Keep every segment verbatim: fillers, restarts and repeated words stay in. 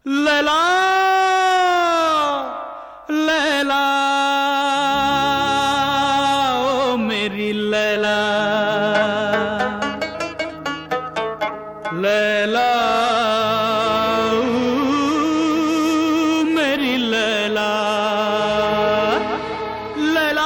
लैला लैला ओ मेरी लैला लैला मेरी लैला लैला।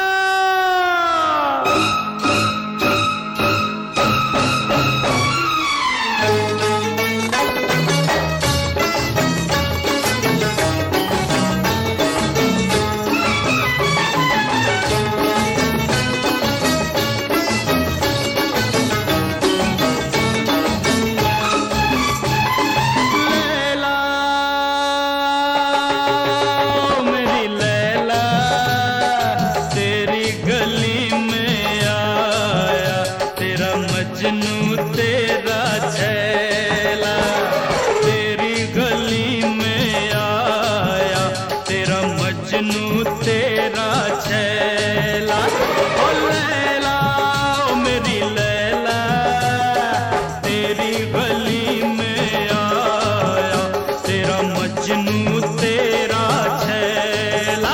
मजनू तेरा छैला तेरी गली में आया, तेरा मजनू तेरा छैला। ओ लैला ओ मेरी लैला तेरी गली में आया, तेरा मजनू तेरा छैला।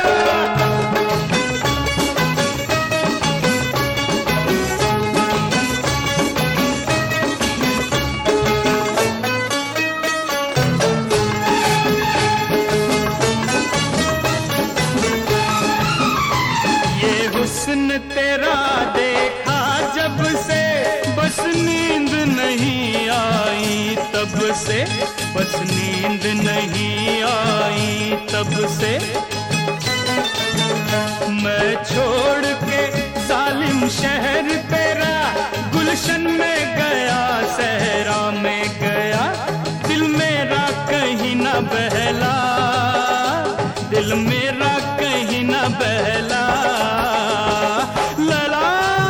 हुस्न तेरा देखा जब से बस नींद नहीं आई तब से, बस नींद नहीं आई तब से। मैं छोड़ के जालिम शहर तेरा गुलशन में गया, सहरा में गया, दिल मेरा कहीं ना बहला, दिल मेरा कहीं ना बहला। लैला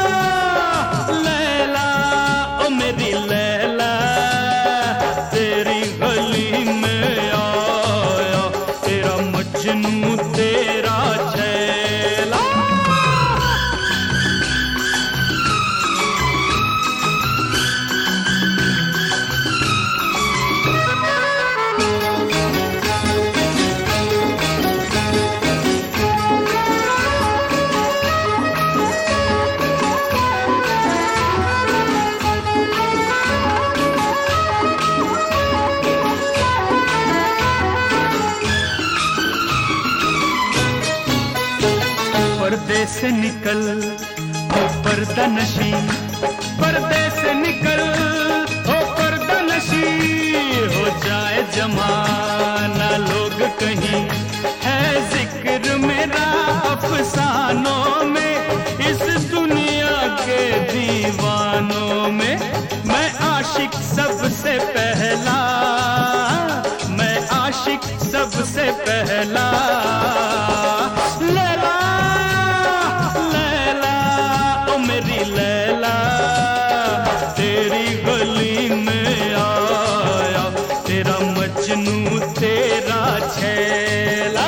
लैला ओ मेरी लैला तेरी गली में आया, तेरा मजनू तेरा छैला। पर्दे से निकल ओ पर्दा नशी, पर्दे से निकल ओ पर्दा नशी, हो जाए जमाना लोग कहीं है जिक्र मेरा अफसानों में, इस दुनिया के दीवानों में मैं आशिक सबसे पहला, मैं आशिक सबसे पहला। लैला मेरी लैला तेरी गली में आया, तेरा मजनू तेरा छैला।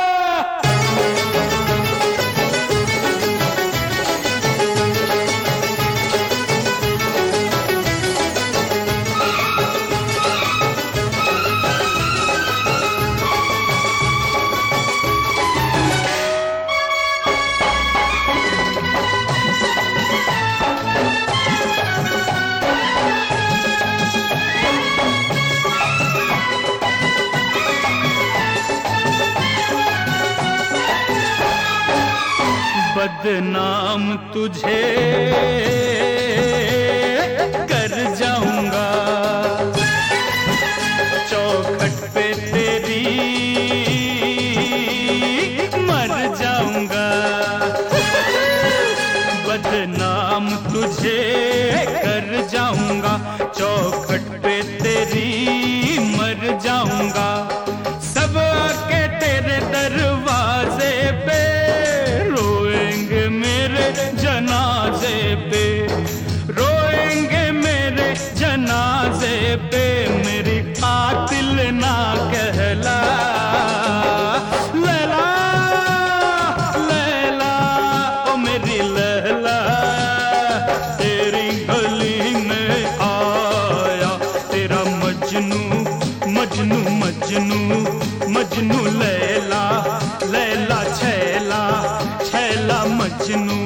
बदनाम तुझे कर जाऊंगा, चौखट पे तेरी मर जाऊंगा। बदनाम तुझे कर जाऊंगा, चौखट पे तेरी मर जाऊंगा। सब आके तेरे दरवाजे पे जनाजे पे रोएंगे, मेरे जनाजे पे मेरी कातिल ना कहला। लैला लैला ओ मेरी लैला तेरी गली में आया, तेरा मजनू मजनू मजनू मजनू लैला, लैला छैला, छैला मजनू।